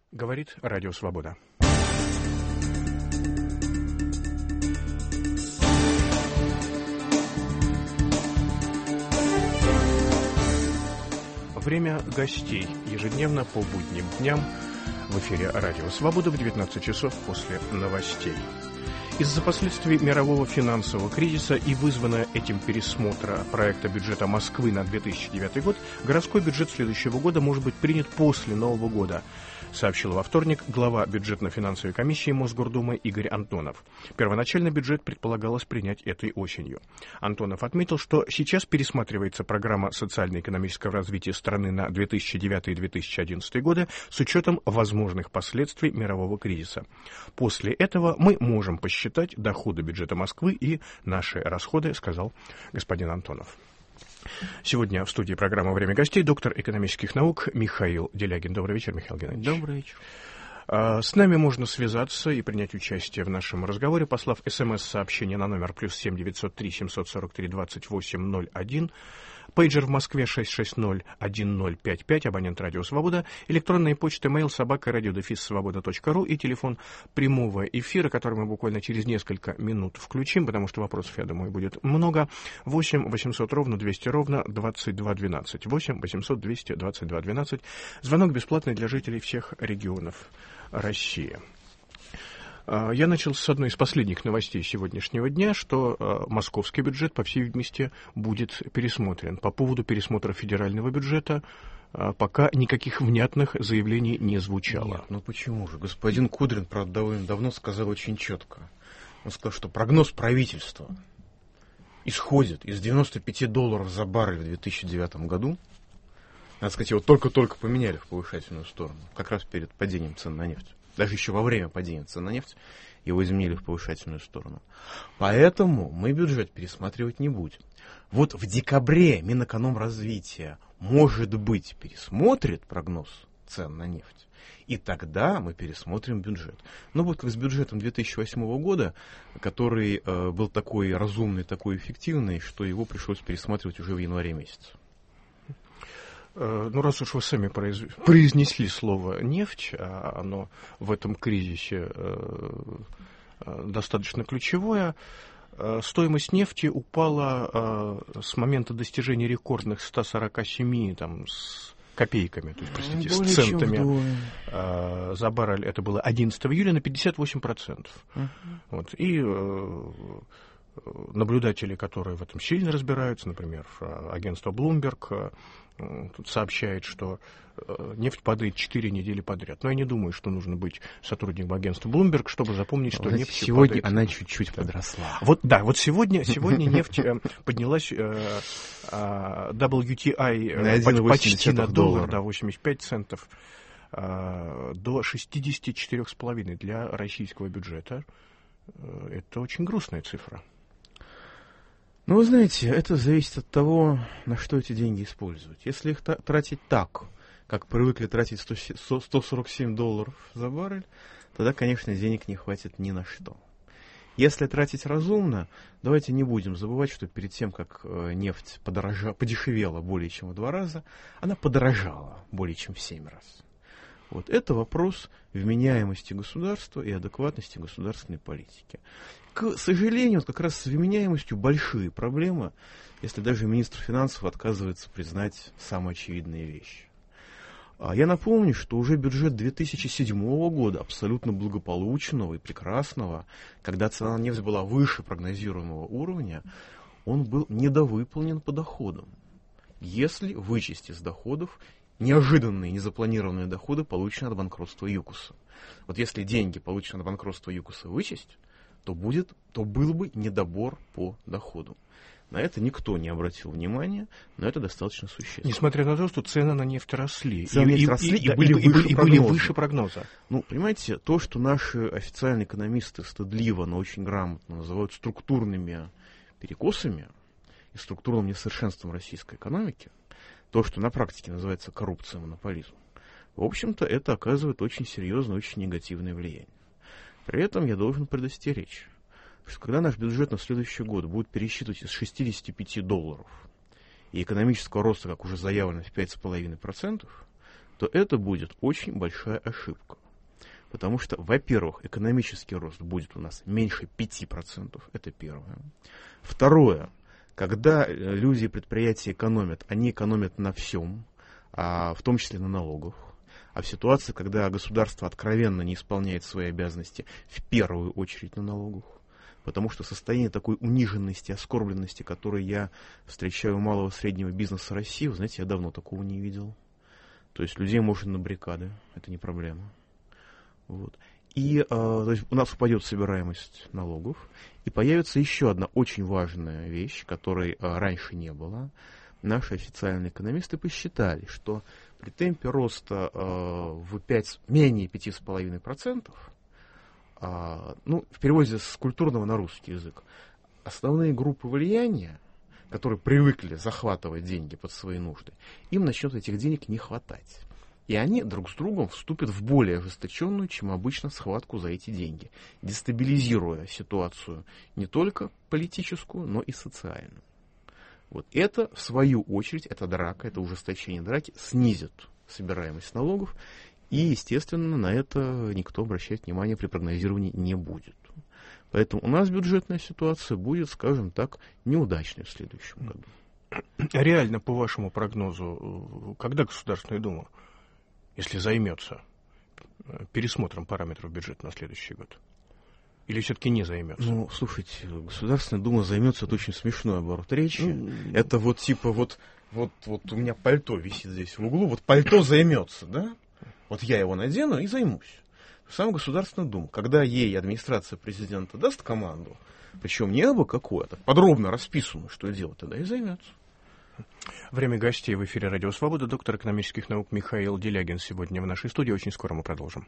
Говорит Радио Свобода. Время гостей ежедневно по будним дням в эфире Радио Свобода в 19 часов после новостей. Из-за последствий мирового финансового кризиса и вызванного этим пересмотра проекта бюджета Москвы на 2009 год, городской бюджет следующего года может быть принят после Нового года, сообщил во вторник глава бюджетно-финансовой комиссии Мосгордумы Игорь Антонов. Первоначально бюджет предполагалось принять этой осенью. Антонов отметил, что сейчас пересматривается программа социально-экономического развития страны на 2009 и 2011 годы с учетом возможных последствий мирового кризиса. После этого мы можем посчитать доходы бюджета Москвы и наши расходы, сказал господин Антонов. Сегодня в студии программы «Время гостей» доктор экономических наук Михаил Делягин. Добрый вечер, Михаил Геннадьевич. Добрый вечер. С нами можно связаться и принять участие в нашем разговоре, послав СМС-сообщение на номер +7 903 743 2801, пейджер в Москве 660-1055, абонент Радио Свобода, электронная почта mail@radio-свобода.ру и телефон прямого эфира, который мы буквально через несколько минут включим, потому что вопросов, я думаю, будет много. 8 800 ровно 200 ровно 2212. 8 800 200 2212. Звонок бесплатный для жителей всех регионов России. Я начал с одной из последних новостей сегодняшнего дня, что московский бюджет, по всей видимости, будет пересмотрен. По поводу пересмотра федерального бюджета пока никаких внятных заявлений не звучало. Нет, ну почему же? Господин Кудрин, правда, довольно давно сказал очень четко. Он сказал, что прогноз правительства исходит из $95 за баррель в 2009 году. Надо сказать, его только-только поменяли в повышательную сторону, как раз перед падением цен на нефть. Даже еще во время падения цен на нефть его изменили в повышательную сторону. Поэтому мы бюджет пересматривать не будем. Вот в декабре Минэкономразвития, может быть, пересмотрит прогноз цен на нефть. И тогда мы пересмотрим бюджет. Ну вот как с бюджетом 2008 года, который был такой разумный, такой эффективный, что его пришлось пересматривать уже в январе месяце. Ну, раз уж вы сами произнесли слово «нефть», а оно в этом кризисе достаточно ключевое, стоимость нефти упала с момента достижения рекордных 147 с копейками, то есть, простите, с центами за баррель, это было 11 июля, на 58%. Вот, и наблюдатели, которые в этом сильно разбираются, например, агентство Bloomberg, тут сообщает, что нефть падает 4 недели подряд. Но я не думаю, что нужно быть сотрудником агентства Bloomberg, чтобы запомнить, что нефть сегодня падает. Она чуть-чуть подросла. Вот сегодня нефть поднялась WTI почти на доллар, да, 85 центов, до 64,5 для российского бюджета. Это очень грустная цифра. Ну, вы знаете, это зависит от того, на что эти деньги использовать. Если их тратить так, как привыкли тратить $147 за баррель, тогда, конечно, денег не хватит ни на что. Если тратить разумно, давайте не будем забывать, что перед тем, как нефть подешевела более чем в 2 раза, она подорожала более чем в 7 раз. Вот это вопрос вменяемости государства и адекватности государственной политики. К сожалению, как раз с вменяемостью большие проблемы, если даже министр финансов отказывается признать самые очевидные вещи. Я напомню, что уже бюджет 2007 года, абсолютно благополучного и прекрасного, когда цена на нефть была выше прогнозируемого уровня, он был недовыполнен по доходам. Если вычесть из доходов неожиданные, незапланированные доходы, полученные от банкротства ЮКОСа. Вот если деньги, полученные от банкротства ЮКОСа, вычесть, то был бы недобор по доходу. На это никто не обратил внимания, но это достаточно существенно. Несмотря на то, что цены на нефть росли. И были выше прогноза. Ну, понимаете, то, что наши официальные экономисты стыдливо, но очень грамотно называют структурными перекосами и структурным несовершенством российской экономики, то, что на практике называется коррупция и монополизм, в общем-то, это оказывает очень серьезное, очень негативное влияние. При этом я должен предостеречь, что когда наш бюджет на следующий год будет пересчитывать из $65 и экономического роста, как уже заявлено, в 5,5%, то это будет очень большая ошибка. Потому что, во-первых, экономический рост будет у нас меньше 5%, это первое. Второе, когда люди и предприятия экономят, они экономят на всем, в том числе на налогах. А в ситуации, когда государство откровенно не исполняет свои обязанности, в первую очередь на налогах. Потому что состояние такой униженности, оскорбленности, которое я встречаю у малого и среднего бизнеса России, вы знаете, я давно такого не видел. То есть людей можно на баррикады, это не проблема. Вот. И то есть у нас упадет собираемость налогов, и появится еще одна очень важная вещь, которой раньше не было. Наши официальные экономисты посчитали, что при темпе роста менее 5,5%, в переводе с культурного на русский язык, основные группы влияния, которые привыкли захватывать деньги под свои нужды, им начнет этих денег не хватать. И они друг с другом вступят в более ожесточенную, чем обычно, схватку за эти деньги, дестабилизируя ситуацию не только политическую, но и социальную. Вот это, в свою очередь, эта драка, это ужесточение драки снизит собираемость налогов, и, естественно, на это никто обращать внимание при прогнозировании не будет. Поэтому у нас бюджетная ситуация будет, скажем так, неудачной в следующем году. Реально, по вашему прогнозу, когда Государственная Дума, если займется пересмотром параметров бюджета на следующий год? Или все-таки не займется? Ну, слушайте, Государственная Дума займется, это очень смешной оборот речи. Это вот типа вот у меня пальто висит здесь в углу, вот пальто займется, да? Вот я его надену и займусь. Сама Государственная Дума, когда ей администрация президента даст команду, причем не абы какое-то, подробно расписано, что делать, тогда и займется. Время гостей в эфире «Радио Свобода». Доктор экономических наук Михаил Делягин сегодня в нашей студии. Очень скоро мы продолжим.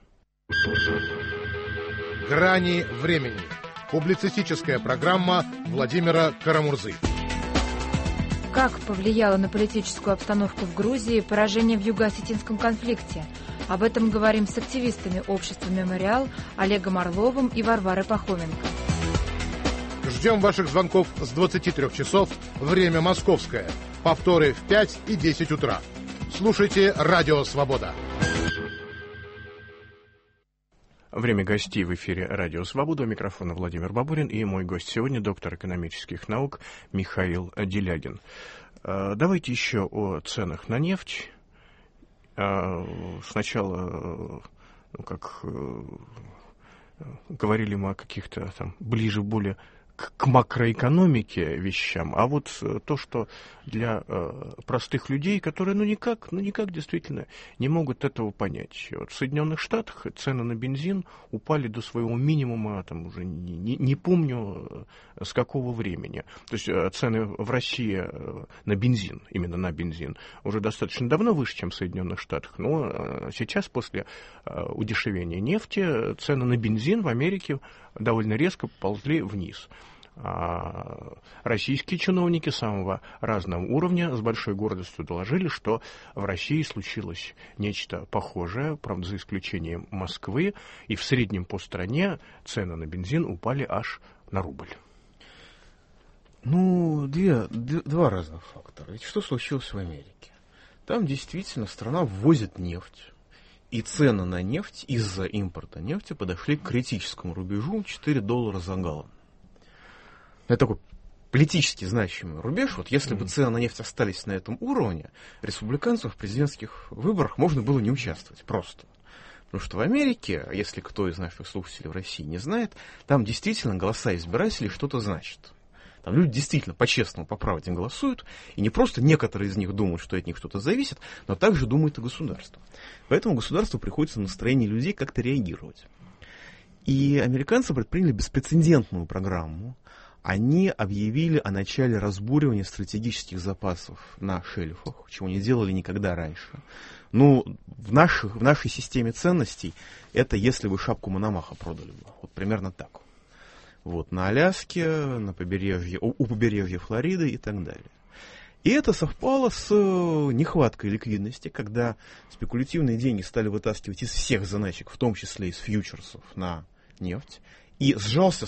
«Грани времени». Публицистическая программа Владимира Карамурзы. Как повлияло на политическую обстановку в Грузии поражение в юго-осетинском конфликте? Об этом говорим с активистами общества «Мемориал» Олегом Орловым и Варварой Пахоменко. Ждем ваших звонков с 23 часов, время московское. Повторы в 5 и 10 утра. Слушайте «Радио Свобода». Время гостей в эфире «Радио Свобода». У микрофона Владимир Бабурин и мой гость сегодня доктор экономических наук Михаил Делягин. Давайте еще о ценах на нефть. Сначала, говорили мы о каких-то там ближе более к макроэкономике вещам, а вот то, что для простых людей, которые никак действительно не могут этого понять. Вот в Соединенных Штатах цены на бензин упали до своего минимума, там уже не помню с какого времени. То есть цены в России на бензин, именно на бензин, уже достаточно давно выше, чем в Соединенных Штатах, но сейчас после удешевения нефти цены на бензин в Америке довольно резко поползли вниз. Российские чиновники самого разного уровня с большой гордостью доложили, что в России случилось нечто похожее, правда, за исключением Москвы, и в среднем по стране цены на бензин упали аж на рубль. Два разных фактора. Ведь что случилось в Америке? Там действительно страна ввозит нефть, и цены на нефть из-за импорта нефти подошли к критическому рубежу $4 за галлон. Это такой политически значимый рубеж. Вот если бы цены на нефть остались на этом уровне, республиканцев в президентских выборах можно было не участвовать просто. Потому что в Америке, если кто из наших слушателей в России не знает, там действительно голоса избирателей что-то значат. Там люди действительно по-честному, по правде голосуют, и не просто некоторые из них думают, что от них что-то зависит, но также думает и государство. Поэтому государству приходится на настроение людей как-то реагировать. И американцы предприняли беспрецедентную программу. Они объявили о начале разбуривания стратегических запасов на шельфах, чего не делали никогда раньше. В нашей системе ценностей это если бы шапку Мономаха продали бы. Вот примерно так. Вот, на Аляске, у побережья Флориды и так далее. И это совпало с нехваткой ликвидности, когда спекулятивные деньги стали вытаскивать из всех заначек, в том числе из фьючерсов на нефть, и сжался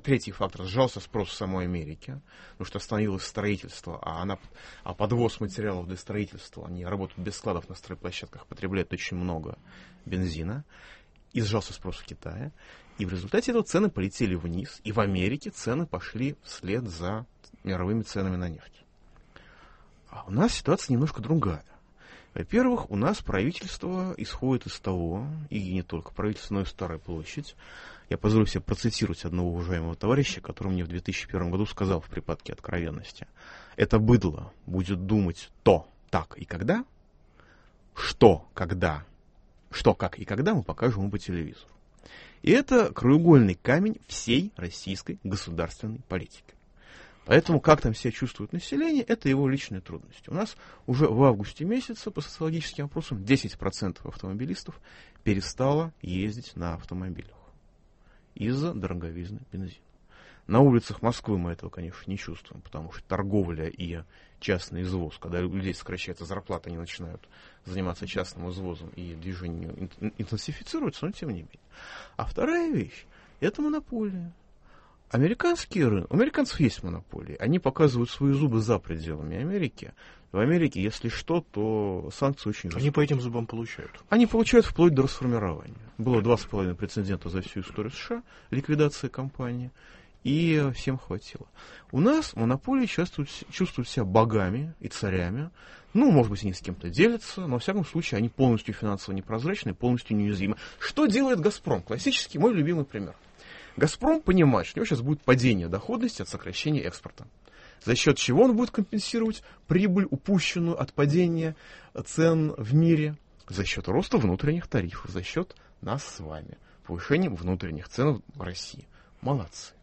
Третий фактор — сжался спрос в самой Америке, потому что остановилось строительство, а подвоз материалов для строительства, они работают без складов на стройплощадках, потребляют очень много бензина, и сжался спрос в Китае, и в результате этого цены полетели вниз, и в Америке цены пошли вслед за мировыми ценами на нефть. А у нас ситуация немножко другая. Во-первых, у нас правительство исходит из того, и не только правительство, но и Старая площадь. Я позволю себе процитировать одного уважаемого товарища, который мне в 2001 году сказал в припадке откровенности: «Это быдло будет думать то, так и когда, что, как и когда мы покажем ему по телевизору». И это краеугольный камень всей российской государственной политики. Поэтому как там себя чувствует население, это его личные трудности. У нас уже в августе месяце по социологическим опросам 10% автомобилистов перестало ездить на автомобилях из-за дороговизны бензина. На улицах Москвы мы этого, конечно, не чувствуем, потому что торговля и частный извоз, когда у людей сокращается зарплата, они начинают заниматься частным извозом, и движение интенсифицируется, но тем не менее. А вторая вещь — это монополия. Американский рынок, у американцев есть монополии, они показывают свои зубы за пределами Америки. В Америке, если что, то санкции очень жесткие. Они по этим зубам получают? Они получают вплоть до расформирования. Было 2,5 прецедента за всю историю США, ликвидация компании, и всем хватило. У нас монополии чувствуют себя богами и царями. Ну, может быть, они с кем-то делятся, но, во всяком случае, они полностью финансово непрозрачны, полностью неуязвимы. Что делает «Газпром»? Классический, мой любимый пример. «Газпром» понимает, что у него сейчас будет падение доходности от сокращения экспорта. За счет чего он будет компенсировать прибыль, упущенную от падения цен в мире? За счет роста внутренних тарифов, за счет нас с вами, повышения внутренних цен в России. Молодцы.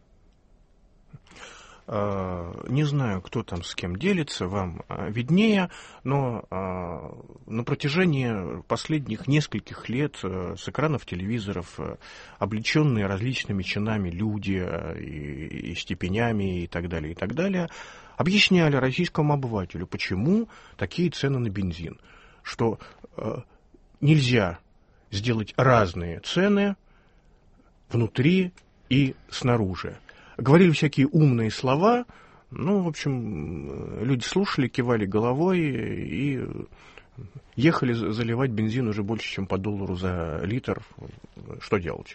Не знаю, кто там с кем делится, вам виднее, но на протяжении последних нескольких лет с экранов телевизоров облеченные различными чинами люди и степенями и так далее, объясняли российскому обывателю, почему такие цены на бензин, что нельзя сделать разные цены внутри и снаружи. Говорили всякие умные слова, ну, в общем, люди слушали, кивали головой и ехали заливать бензин уже больше, чем по $1 за литр. Что делать?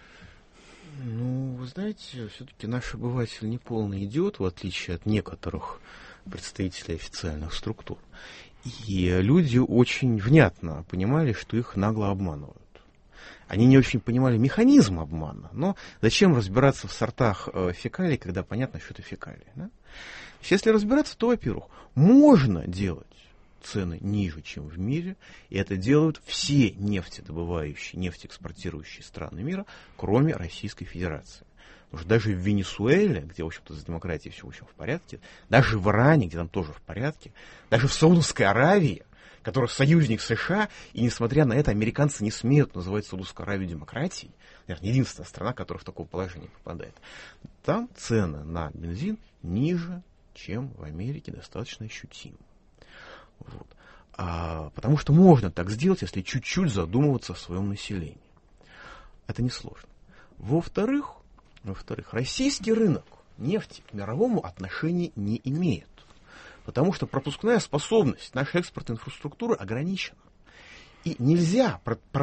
Ну, вы знаете, все-таки наш обыватель не полный идиот, в отличие от некоторых представителей официальных структур. И люди очень внятно понимали, что их нагло обманывают. Они не очень понимали механизм обмана, но зачем разбираться в сортах фекалий, когда понятно, что это фекалии. Да? Если разбираться, то, во-первых, можно делать цены ниже, чем в мире, и это делают все нефтедобывающие, нефтеэкспортирующие страны мира, кроме Российской Федерации. Потому что даже в Венесуэле, где, в общем-то, с демократией все, в общем, в порядке, даже в Иране, где там тоже в порядке, даже в Саудовской Аравии, который союзник США, и несмотря на это, американцы не смеют называть Саудовскую Аравию демократией. Наверное, единственная страна, которая в такое положение попадает. Там цены на бензин ниже, чем в Америке, достаточно ощутимо. Вот. Потому что можно так сделать, если чуть-чуть задумываться о своем населении. Это несложно. Во-вторых, российский рынок нефти к мировому отношения не имеет. Потому что пропускная способность нашей экспортной инфраструктуры ограничена. И нельзя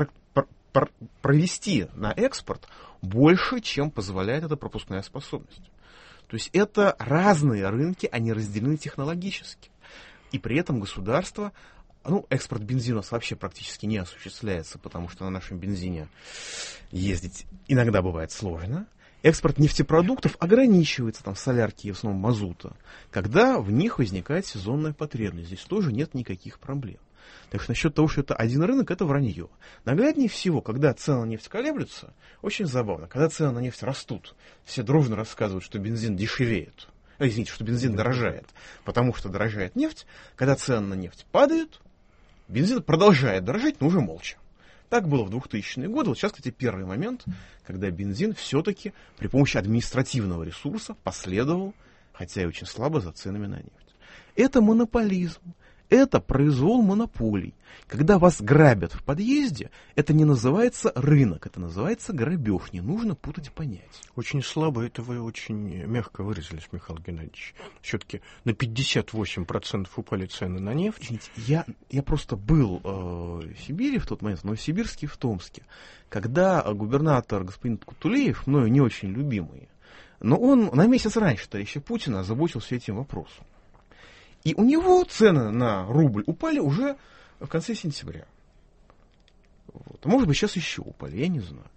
провести на экспорт больше, чем позволяет эта пропускная способность. То есть это разные рынки, они разделены технологически. И при этом государство, экспорт бензина у нас вообще практически не осуществляется, потому что на нашем бензине ездить иногда бывает сложно. Экспорт нефтепродуктов ограничивается, там, солярки и в основном мазута, когда в них возникает сезонная потребность. Здесь тоже нет никаких проблем. Так что насчет того, что это один рынок, это вранье. Нагляднее всего, когда цены на нефть колеблются, очень забавно. Когда цены на нефть растут, все дружно рассказывают, что бензин дешевеет. Что бензин дорожает, потому что дорожает нефть. Когда цены на нефть падают, бензин продолжает дорожать, но уже молча. Так было в 2000-е годы. Вот сейчас, кстати, первый момент, когда бензин все-таки при помощи административного ресурса последовал, хотя и очень слабо, за ценами на нефть. Это монополизм. это произвол монополий. Когда вас грабят в подъезде, это не называется рынок, это называется грабеж. Не нужно путать понятия. Очень слабо, это вы очень мягко выразились, Михаил Геннадьевич. Все-таки на 58% упали цены на нефть. Извините, я просто был в Сибири в тот момент, в Новосибирске и в Томске, когда губернатор господин Кутулеев, мною не очень любимый, но он на месяц раньше товарища Путина озаботился этим вопросом. И у него цены на рубль упали уже в конце сентября. Вот. Может быть, сейчас еще упали, я не знаю.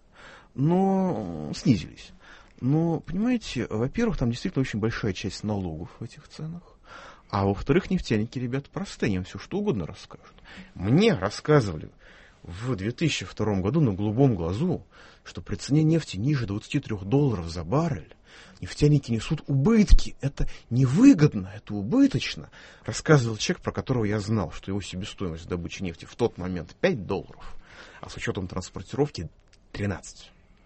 Но снизились. Но, понимаете, во-первых, там действительно очень большая часть налогов в этих ценах. А во-вторых, нефтяники, ребята, простые, им все что угодно расскажут. Мне рассказывали в 2002 году на голубом глазу, что при цене нефти ниже $23 за баррель нефтяники несут убытки. Это невыгодно, это убыточно. Рассказывал человек, про которого я знал, что его себестоимость добычи нефти в тот момент $5, а с учетом транспортировки 13.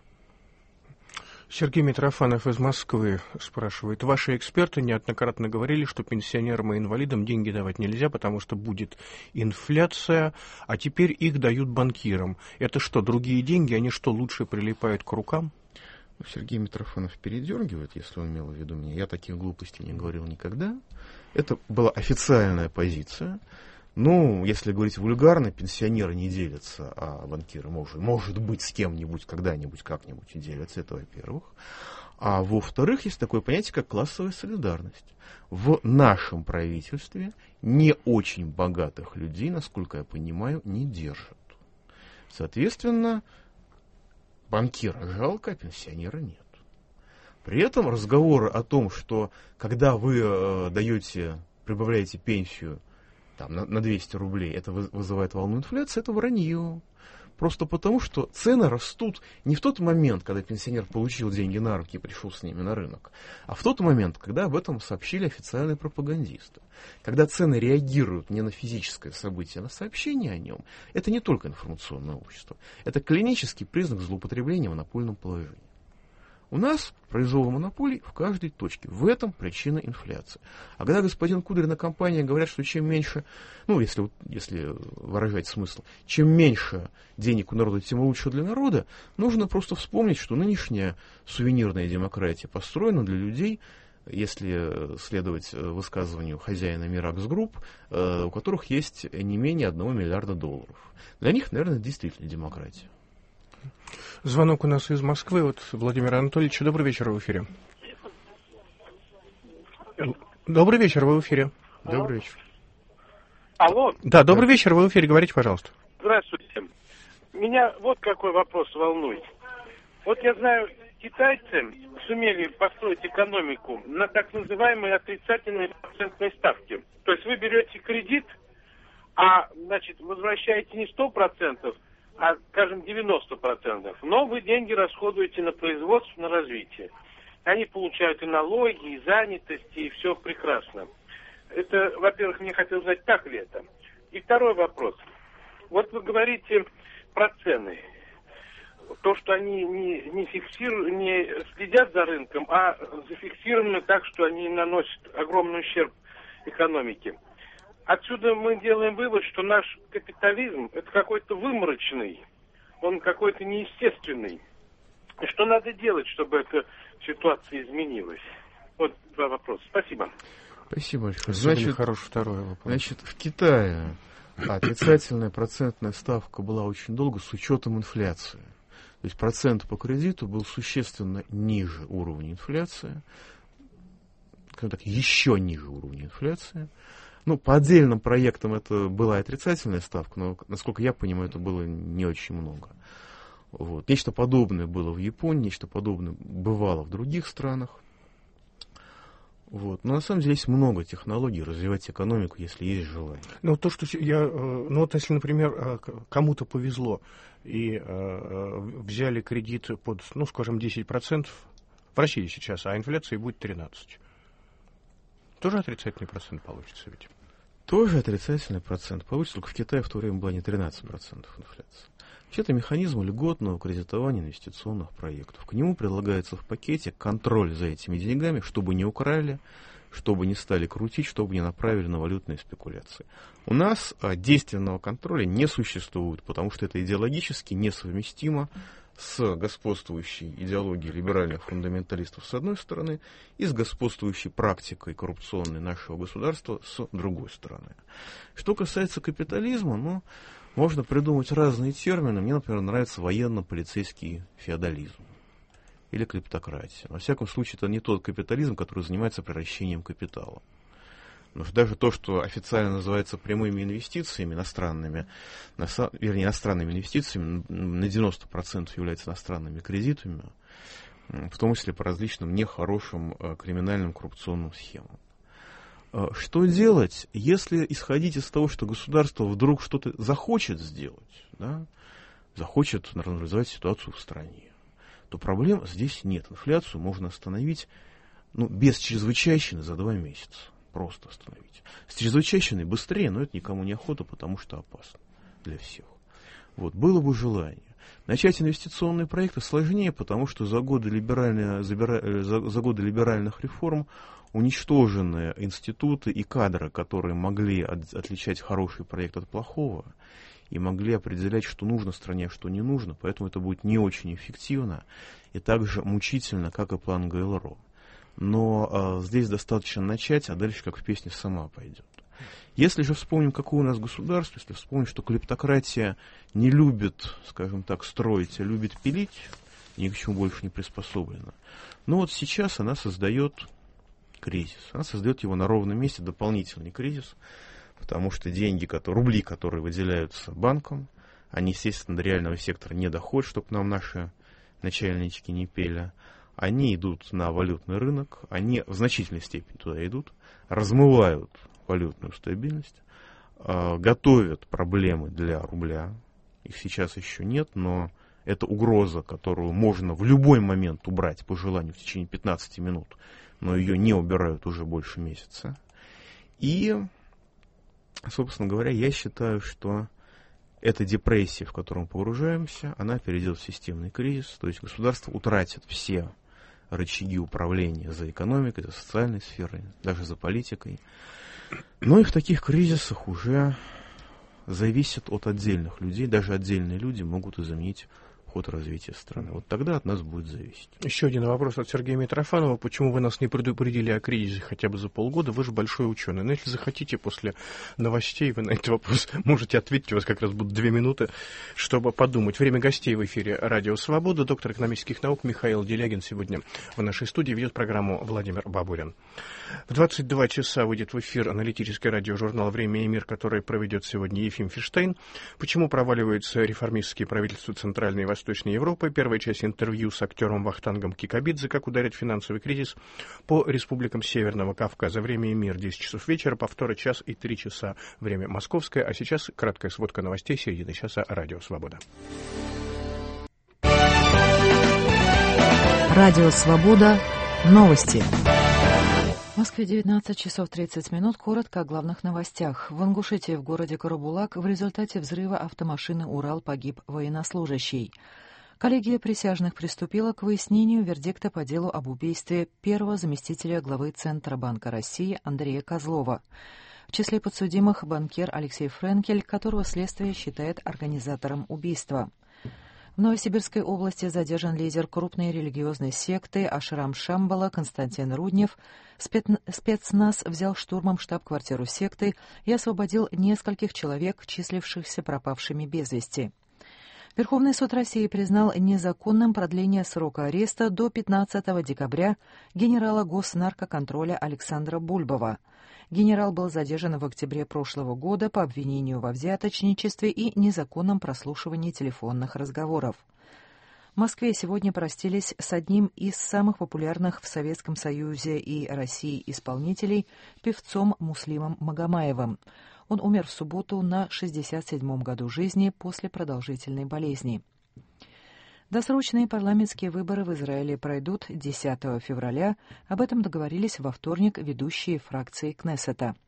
Сергей Митрофанов из Москвы спрашивает. Ваши эксперты неоднократно говорили, что пенсионерам и инвалидам деньги давать нельзя, потому что будет инфляция, а теперь их дают банкирам. Это что, другие деньги, они что, лучше прилипают к рукам? Сергей Митрофанов передергивает, если он имел в виду меня. Я таких глупостей не говорил никогда. Это была официальная позиция. Ну, если говорить вульгарно, пенсионеры не делятся, а банкиры, может быть, с кем-нибудь, когда-нибудь, как-нибудь и делятся. Это во-первых. А во-вторых, есть такое понятие, как классовая солидарность. В нашем правительстве не очень богатых людей, насколько я понимаю, не держат. Соответственно, банкира жалко, а пенсионера нет. При этом разговоры о том, что когда вы прибавляете пенсию там, на 200 рублей, это вызывает волну инфляции, это вранье. Просто потому, что цены растут не в тот момент, когда пенсионер получил деньги на руки и пришел с ними на рынок, а в тот момент, когда об этом сообщили официальные пропагандисты. Когда цены реагируют не на физическое событие, а на сообщение о нем, это не только информационное общество. Это клинический признак злоупотребления монопольным положением. У нас произвол монополий в каждой точке. В этом причина инфляции. А когда господин Кудрин и компания говорят, что чем меньше, если выражать смысл, чем меньше денег у народа, тем лучше для народа, нужно просто вспомнить, что нынешняя сувенирная демократия построена для людей, если следовать высказыванию хозяина Mirax Group, у которых есть не менее $1 миллиарда. Для них, наверное, действительно демократия. Звонок у нас из Москвы от Владимира Анатольевича. Добрый вечер, вы в эфире. Добрый вечер, вы в эфире. Добрый вечер. Алло. Да, добрый вечер, вы в эфире, говорите, пожалуйста. Здравствуйте. Меня вот какой вопрос волнует. Вот я знаю, китайцы сумели построить экономику на так называемой отрицательной процентной ставке. То есть вы берете кредит, а, возвращаете не 100%, а, скажем, 90%. Но вы деньги расходуете на производство, на развитие. Они получают и налоги, и занятости, и все прекрасно. Это, во-первых, мне хотелось узнать, так ли это. И второй вопрос. Вот вы говорите про цены. То, что они не следят за рынком, а зафиксированы так, что они наносят огромный ущерб экономике. Отсюда мы делаем вывод, что наш капитализм это какой-то выморочный, он какой-то неестественный. И что надо делать, чтобы эта ситуация изменилась? Вот два вопроса. Спасибо. Спасибо большое. Значит, хороший второй вопрос. Значит, в Китае отрицательная процентная ставка была очень долго с учетом инфляции. То есть процент по кредиту был существенно ниже уровня инфляции, еще ниже уровня инфляции. По отдельным проектам это была отрицательная ставка, но, насколько я понимаю, это было не очень много. Вот. Нечто подобное было в Японии, нечто подобное бывало в других странах. Вот. Но на самом деле есть много технологий развивать экономику, если есть желание. Если, например, кому-то повезло и взяли кредит под, 10%, в России сейчас, а инфляция будет 13%. Тоже отрицательный процент получится ведь? Тоже отрицательный процент получится, только в Китае в то время была не 13% инфляция. Вообще-то механизм льготного кредитования инвестиционных проектов. К нему предлагается в пакете контроль за этими деньгами, чтобы не украли, чтобы не стали крутить, чтобы не направили на валютные спекуляции. У нас действенного контроля не существует, потому что это идеологически несовместимо с господствующей идеологией либеральных фундаменталистов с одной стороны и с господствующей практикой коррупционной нашего государства с другой стороны. Что касается капитализма, можно придумать разные термины. Мне, например, нравится военно-полицейский феодализм или клептократия. Во всяком случае, это не тот капитализм, который занимается приращением капитала. Потому что даже то, что официально называется прямыми инвестициями иностранными, иностранными инвестициями, на 90% является иностранными кредитами, в том числе по различным нехорошим криминальным коррупционным схемам. Что делать, если исходить из того, что государство вдруг что-то захочет сделать, да, захочет нормализовать ситуацию в стране, то проблем здесь нет. Инфляцию можно остановить без чрезвычайщины за 2 месяца. Просто остановить. С чрезвычайщиной быстрее, но это никому не охота, потому что опасно для всех. Было бы желание. Начать инвестиционные проекты сложнее, потому что за годы либеральных реформ уничтожены институты и кадры, которые могли отличать хороший проект от плохого и могли определять, что нужно стране, а что не нужно, поэтому это будет не очень эффективно и так же мучительно, как и план ГЛРО. Но здесь достаточно начать, а дальше, как в песне, сама пойдет. Если же вспомним, какое у нас государство, если вспомним, что клептократия не любит, скажем так, строить, а любит пилить, ни к чему больше не приспособлена. Но сейчас она создает кризис. Она создает его на ровном месте, дополнительный кризис, потому что рубли, которые выделяются банкам, они, естественно, до реального сектора не доходят, чтобы нам наши начальнички не пели. Они идут на валютный рынок, они в значительной степени туда идут, размывают валютную стабильность, готовят проблемы для рубля. Их сейчас еще нет, но это угроза, которую можно в любой момент убрать по желанию в течение 15 минут, но ее не убирают уже больше месяца. И, собственно говоря, я считаю, что эта депрессия, в которую мы погружаемся, она перейдет в системный кризис, то есть государство утратит все рычаги управления за экономикой, за социальной сферой, даже за политикой. Но и в таких кризисах уже зависит от отдельных людей. Даже отдельные люди могут изменить ход развития страны. Тогда от нас будет зависеть. Еще один вопрос от Сергея Митрофанова. Почему вы нас не предупредили о кризисе хотя бы за полгода? Вы же большой ученый. Но если захотите, после новостей вы на этот вопрос можете ответить. У вас как раз будут 2 минуты, чтобы подумать. Время гостей в эфире «Радио Свобода». Доктор экономических наук Михаил Делягин сегодня в нашей студии ведет программу Владимир Бабурин. В 22 часа выйдет в эфир аналитический радиожурнал «Время и мир», который проведет сегодня Ефим Фиштейн. Почему проваливаются реформистские правительства Центральной и Восточной Европы? Первая часть интервью с актером Вахтангом Кикабидзе. Как ударит финансовый кризис по республикам Северного Кавказа. «Время и мир» 10 часов вечера, повторы 1 час и 3 часа. Время московское. А сейчас краткая сводка новостей середины часа. Радио Свобода. Радио Свобода. Новости. В Москве 19 часов 30 минут. Коротко о главных новостях. В Ингушетии в городе Карабулак в результате взрыва автомашины «Урал» погиб военнослужащий. Коллегия присяжных приступила к выяснению вердикта по делу об убийстве первого заместителя главы Центробанка России Андрея Козлова. В числе подсудимых банкир Алексей Френкель, которого следствие считает организатором убийства. В Новосибирской области задержан лидер крупной религиозной секты Ашрам Шамбала Константин Руднев. Спецназ взял штурмом штаб-квартиру секты и освободил нескольких человек, числившихся пропавшими без вести. Верховный суд России признал незаконным продление срока ареста до 15 декабря генерала госнаркоконтроля Александра Бульбова. Генерал был задержан в октябре прошлого года по обвинению во взяточничестве и незаконном прослушивании телефонных разговоров. В Москве сегодня простились с одним из самых популярных в Советском Союзе и России исполнителей, певцом Муслимом Магомаевым. Он умер в субботу на 67-м году жизни после продолжительной болезни. Досрочные парламентские выборы в Израиле пройдут 10 февраля. Об этом договорились во вторник ведущие фракции Кнессета.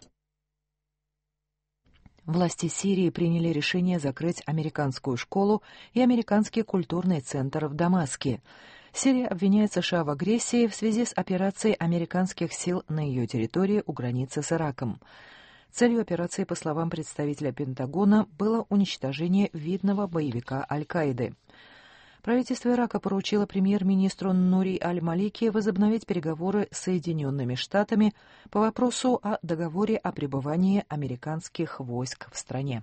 Власти Сирии приняли решение закрыть американскую школу и американский культурный центр в Дамаске. Сирия обвиняет США в агрессии в связи с операцией американских сил на ее территории у границы с Ираком. Целью операции, по словам представителя Пентагона, было уничтожение видного боевика Аль-Каиды. Правительство Ирака поручило премьер-министру Нури Аль-Малики возобновить переговоры с Соединенными Штатами по вопросу о договоре о пребывании американских войск в стране.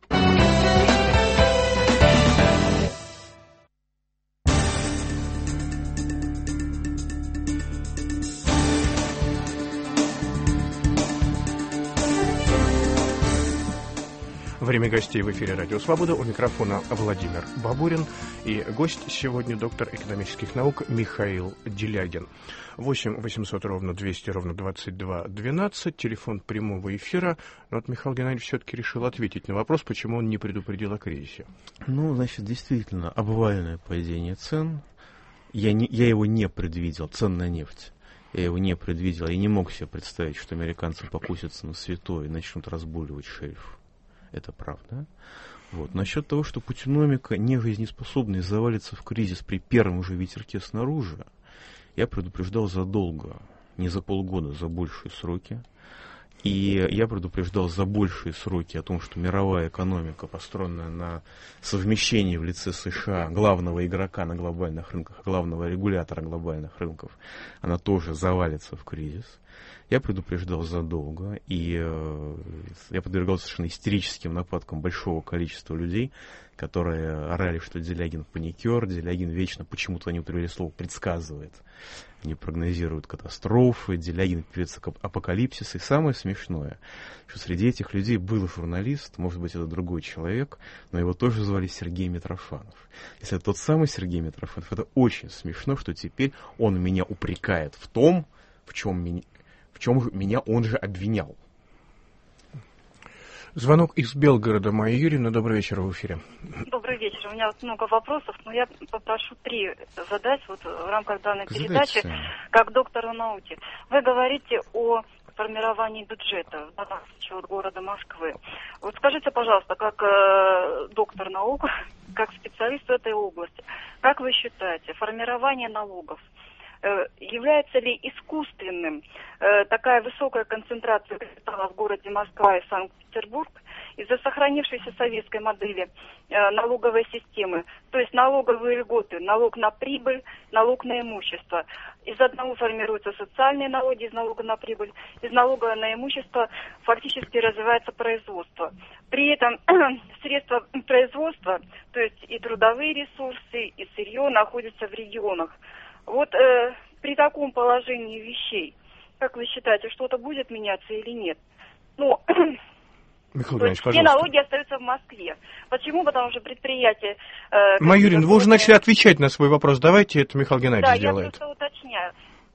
Время гостей в эфире «Радио Свобода». У микрофона Владимир Бабурин. И гость сегодня доктор экономических наук Михаил Делягин. 8 800 ровно 200 ровно 22 12. Телефон прямого эфира. Но вот Михаил Геннадьевич все-таки решил ответить на вопрос, почему он не предупредил о кризисе. Ну, значит, действительно, обвальное падение цен. Я его не предвидел. Цен на нефть. Я его не предвидел. Я не мог себе представить, что американцы покусятся на святое и начнут разбуливать шельф. Это правда. Вот. Насчет того, что путиномика не жизнеспособна и завалится в кризис при первом же ветерке снаружи, я предупреждал задолго, не за полгода, за большие сроки. И я предупреждал за большие сроки о том, что мировая экономика, построенная на совмещении в лице США, главного игрока на глобальных рынках, главного регулятора глобальных рынков, она тоже завалится в кризис. Я предупреждал задолго, и я подвергался совершенно истерическим нападкам большого количества людей, которые орали, что Делягин паникер, Делягин вечно, почему-то они употребили слово, предсказывает. Они прогнозируют катастрофы, Делягин певец апокалипсиса. И самое смешное, что среди этих людей был журналист, может быть, это другой человек, но его тоже звали Сергей Митрофанов. Если это тот самый Сергей Митрофанов, это очень смешно, что теперь он меня упрекает в том, в чем меня он же обвинял. Звонок из Белгорода. Майя Юрьевна, добрый вечер, в эфире. Добрый вечер. У меня вот много вопросов, но я попрошу 3 задать вот в рамках данной передачи, как доктору науки. Вы говорите о формировании бюджета, в данном случае от города Москвы. Вот скажите, пожалуйста, как доктор наук, как специалист в этой области, как вы считаете, формирование налогов является ли искусственным такая высокая концентрация капитала в городе Москва и Санкт-Петербург из-за сохранившейся советской модели налоговой системы, то есть налоговые льготы, налог на прибыль, налог на имущество. Из одного формируются социальные налоги, из налога на прибыль, из налога на имущество фактически развивается производство. При этом средства производства, то есть и трудовые ресурсы, и сырье находятся в регионах. Вот при таком положении вещей, как вы считаете, что-то будет меняться или нет? Ну, Михаил то есть все налоги остаются в Москве. Почему? Потому что предприятия... Майя Юрьевна, вы уже начали отвечать на свой вопрос. Давайте это Михаил Геннадьевич сделает. Да, я просто уточняю.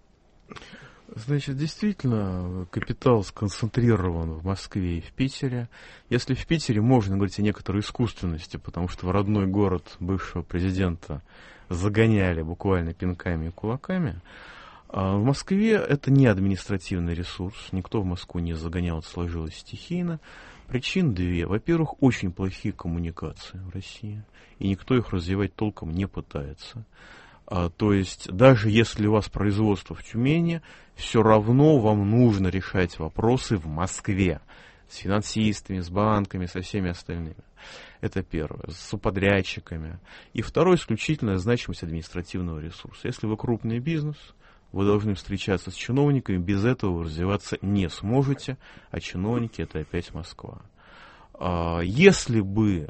Значит, действительно, капитал сконцентрирован в Москве и в Питере. Если в Питере можно говорить о некоторой искусственности, потому что в родной город бывшего президента загоняли буквально пинками и кулаками, а в Москве это не административный ресурс. Никто в Москву не загонял, это сложилось стихийно. Причин 2. Во-первых, очень плохие коммуникации в России, и никто их развивать толком не пытается. То есть, даже если у вас производство в Тюмени, все равно вам нужно решать вопросы в Москве. С финансистами, с банками, со всеми остальными. Это первое. С субподрядчиками. И второе, исключительная значимость административного ресурса. Если вы крупный бизнес, вы должны встречаться с чиновниками, без этого вы развиваться не сможете, а чиновники — это опять Москва. Если бы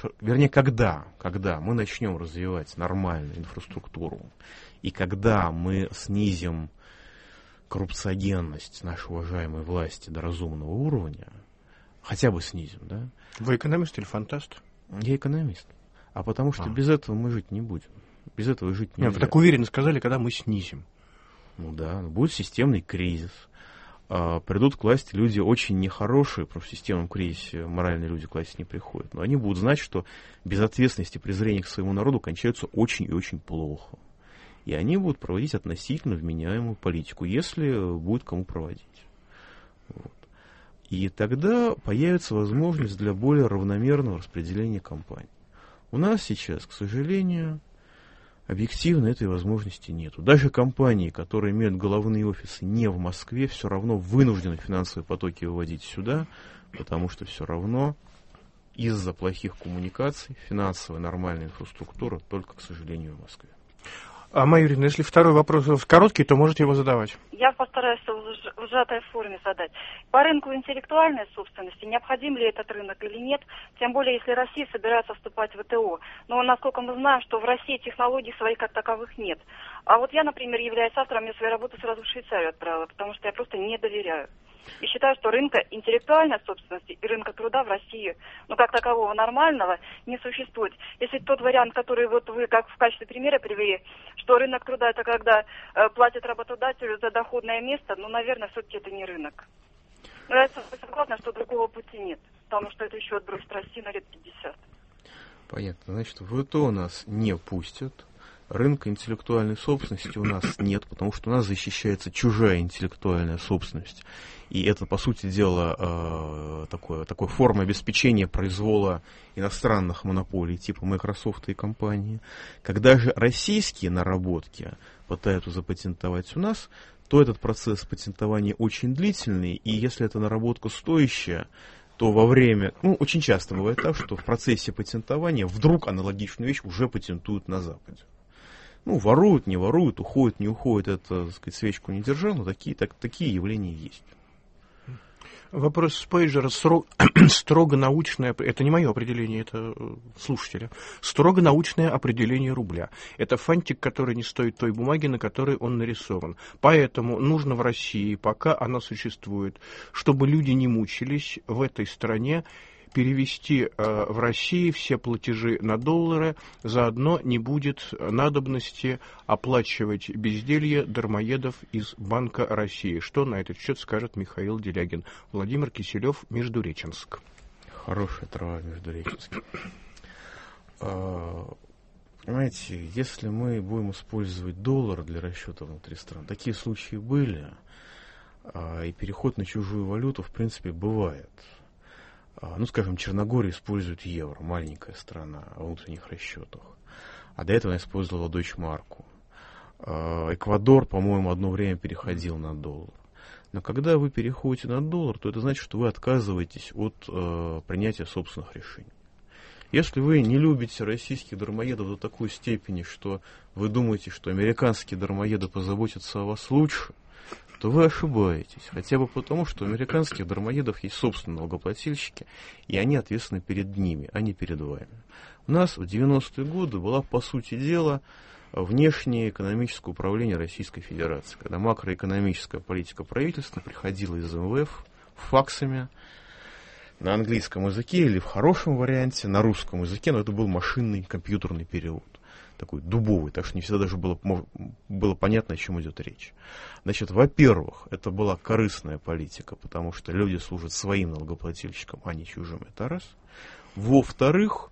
когда мы начнем развивать нормальную инфраструктуру, и когда мы снизим коррупциогенность нашей уважаемой власти до разумного уровня, хотя бы снизим, да? Вы экономист или фантаст? Я экономист. А потому что без этого мы жить не будем. Без этого жить нельзя. Вы так уверенно сказали, когда мы снизим. Ну да, будет системный кризис. Придут к власти люди очень нехорошие, потому что в системном кризисе моральные люди к власти не приходят. Но они будут знать, что безответственность и презрение к своему народу кончаются очень и очень плохо. И они будут проводить относительно вменяемую политику, если будет кому проводить. Вот. И тогда появится возможность для более равномерного распределения компаний. У нас сейчас, к сожалению, Объективно этой возможности нету. Даже компании, которые имеют головные офисы не в Москве, все равно вынуждены финансовые потоки выводить сюда, потому что все равно из-за плохих коммуникаций финансовая нормальная инфраструктура только, к сожалению, в Москве. Майя Юрьевна, если второй вопрос короткий, то можете его задавать. Я постараюсь в сжатой форме задать. По рынку интеллектуальной собственности, необходим ли этот рынок или нет, тем более, если Россия собирается вступать в ВТО. Но, насколько мы знаем, что в России технологий своих как таковых нет. А вот я, например, являюсь автором, я свою работу сразу в Швейцарию отправила, потому что я просто не доверяю. И считаю, что рынка интеллектуальной собственности и рынка труда в России, как такового нормального, не существует. Если тот вариант, который вот вы как в качестве примера привели, что рынок труда это когда платят работодателю за доходное место, наверное, все-таки это не рынок. Но я согласна, что другого пути нет, потому что это еще отбросит Россию на лет 50. Понятно. Значит, в ВТО нас не пустят. Рынка интеллектуальной собственности у нас нет, потому что у нас защищается чужая интеллектуальная собственность. И это, по сути дела, такой форма обеспечения произвола иностранных монополий типа Microsoft и компании. Когда же российские наработки пытаются запатентовать у нас, то этот процесс патентования очень длительный, и если эта наработка стоящая, то во время, очень часто бывает так, что в процессе патентования вдруг аналогичную вещь уже патентуют на Западе. Воруют, не воруют, уходят, не уходят, это, так сказать, свечку не держал, но такие явления есть. Вопрос Спейджера строго научное, это не мое определение, это слушателя, строго научное определение рубля. Это фантик, который не стоит той бумаги, на которой он нарисован. Поэтому нужно в России, пока она существует, чтобы люди не мучились в этой стране, перевести в России все платежи на доллары, заодно не будет надобности оплачивать безделье дармоедов из Банка России. Что на этот счет скажет Михаил Делягин? Владимир Киселев, Междуреченск. Хорошая трава Междуреченск. Понимаете, если мы будем использовать доллар для расчета внутри стран, такие случаи были, и переход на чужую валюту, в принципе, бывает. Скажем, Черногория использует евро, маленькая страна, о внутренних расчетах. А до этого она использовала дойчмарку. Эквадор, по-моему, одно время переходил на доллар. Но когда вы переходите на доллар, то это значит, что вы отказываетесь от принятия собственных решений. Если вы не любите российских дармоедов до такой степени, что вы думаете, что американские дармоеды позаботятся о вас лучше, то вы ошибаетесь. Хотя бы потому, что у американских дармоедов есть собственные налогоплательщики, и они ответственны перед ними, а не перед вами. У нас в 90-е годы была, по сути дела, внешнее экономическое управление Российской Федерации, когда макроэкономическая политика правительства приходила из МВФ факсами на английском языке или в хорошем варианте на русском языке, но это был машинный компьютерный перевод. Такой дубовый, так что не всегда даже было понятно, о чем идет речь. Значит, во-первых, это была корыстная политика, потому что люди служат своим налогоплательщикам, а не чужим, это раз. Во-вторых,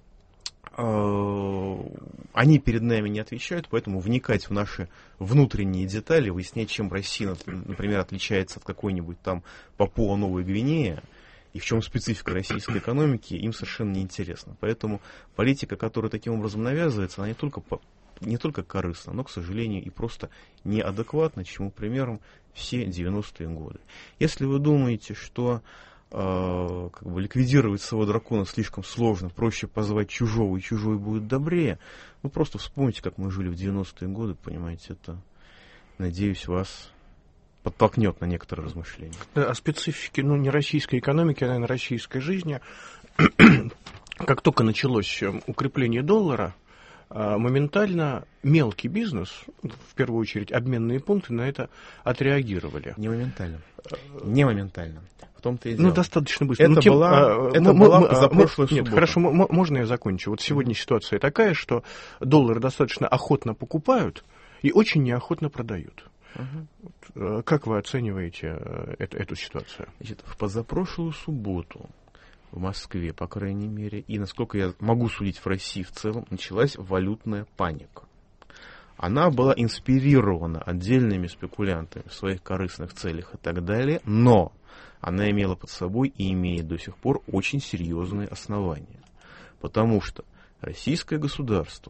они перед нами не отвечают, поэтому вникать в наши внутренние детали, выяснять, чем Россия, например, отличается от какой-нибудь там Папуа-Новой Гвинеи, и в чем специфика российской экономики, им совершенно неинтересно. Поэтому политика, которая таким образом навязывается, она не только корыстна, но, к сожалению, и просто неадекватна, чему примером все 90-е годы. Если вы думаете, что ликвидировать своего дракона слишком сложно, проще позвать чужого, и чужой будет добрее, просто вспомните, как мы жили в 90-е годы, понимаете, это, надеюсь, вас подтолкнет на некоторые размышления. О специфике, не российской экономики, а, наверное, российской жизни. Как только началось укрепление доллара, моментально мелкий бизнес, в первую очередь обменные пункты, на это отреагировали. Не моментально. В том-то и дело. Достаточно быстро. Это была за прошлую субботу. Нет, хорошо, можно я закончу? Вот сегодня ситуация такая, что доллары достаточно охотно покупают и очень неохотно продают. Как вы оцениваете эту ситуацию? Значит, в позапрошлую субботу в Москве, по крайней мере, и, насколько я могу судить, в России в целом, началась валютная паника. Она была инспирирована отдельными спекулянтами в своих корыстных целях и так далее, но она имела под собой и имеет до сих пор очень серьезные основания. Потому что российское государство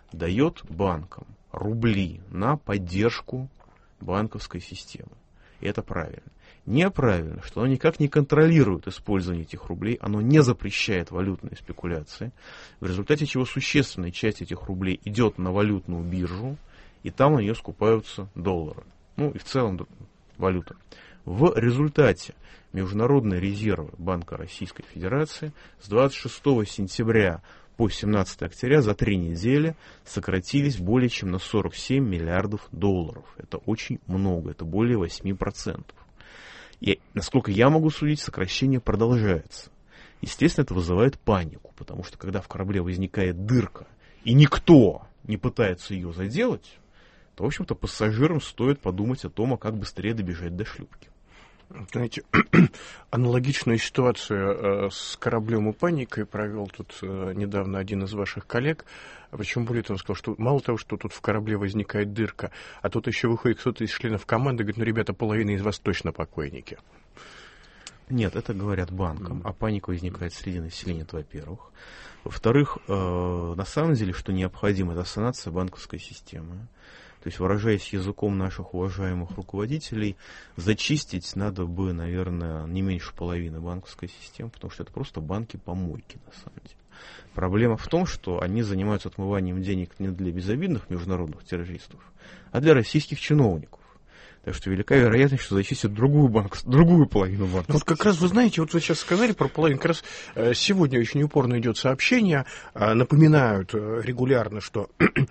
дает банкам рубли на поддержку банковской системы. И это правильно. Неправильно, что оно никак не контролирует использование этих рублей, оно не запрещает валютные спекуляции, в результате чего существенная часть этих рублей идет на валютную биржу, и там на нее скупаются доллары. Ну и в целом валюта. В результате международные резервы Банка Российской Федерации с 26 сентября по 17 октября за 3 недели сократились более чем на 47 миллиардов долларов. Это очень много, это более 8%. И, насколько я могу судить, сокращение продолжается. Естественно, это вызывает панику, потому что когда в корабле возникает дырка, и никто не пытается ее заделать, то, в общем-то, пассажирам стоит подумать о том, как быстрее добежать до шлюпки. Знаете, аналогичную ситуацию с кораблем и паникой провел тут недавно один из ваших коллег. Причем более того, он сказал, что мало того, что тут в корабле возникает дырка, а тут еще выходит кто-то из членов команды и говорит, ну, ребята, половина из вас точно покойники. Нет, это говорят банкам, а паника возникает среди населения, это во-первых. Во-вторых, на самом деле, что необходимо, это санация банковской системы. То есть, выражаясь языком наших уважаемых руководителей, зачистить надо бы, наверное, не меньше половины банковской системы, потому что это просто банки-помойки, на самом деле. Проблема в том, что они занимаются отмыванием денег не для безобидных международных террористов, а для российских чиновников. Так что велика вероятность, что зачистят другую половину банка. Вот как раз, вы знаете, вот вы сейчас сказали про половину, как раз сегодня очень упорно идет сообщение, напоминают регулярно, что